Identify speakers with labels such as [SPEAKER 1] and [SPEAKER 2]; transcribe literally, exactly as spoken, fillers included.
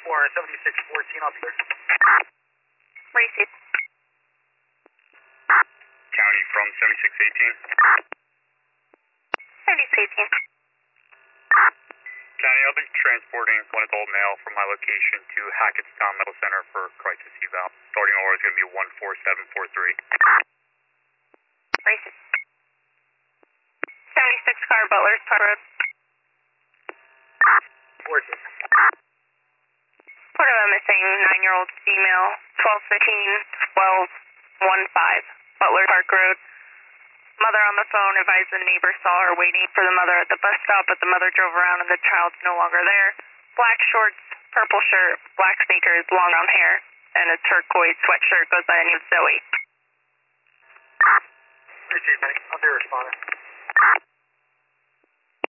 [SPEAKER 1] for seventy-six fourteen, I'll be there.
[SPEAKER 2] Receive.
[SPEAKER 3] County from seventy-six eighteen.
[SPEAKER 2] seventy-six eighteen.
[SPEAKER 3] County, I'll be transporting one adult male from my location to Hackettstown Medical Center for crisis eval. Starting order is going to be one four seven four three.
[SPEAKER 2] Receive. seventy-six car, Butler's Park Road.
[SPEAKER 1] fourteen.
[SPEAKER 2] Report of a missing nine-year-old female, twelve fifteen, twelve fifteen, Butler Park Road. Mother on the phone advised the neighbor saw her waiting for the mother at the bus stop, but the mother drove around and the child's no longer there. Black shorts, purple shirt, black sneakers, long brown hair, and a turquoise sweatshirt goes by the name of Zoe.
[SPEAKER 1] Receive, Benny. I'll be responding.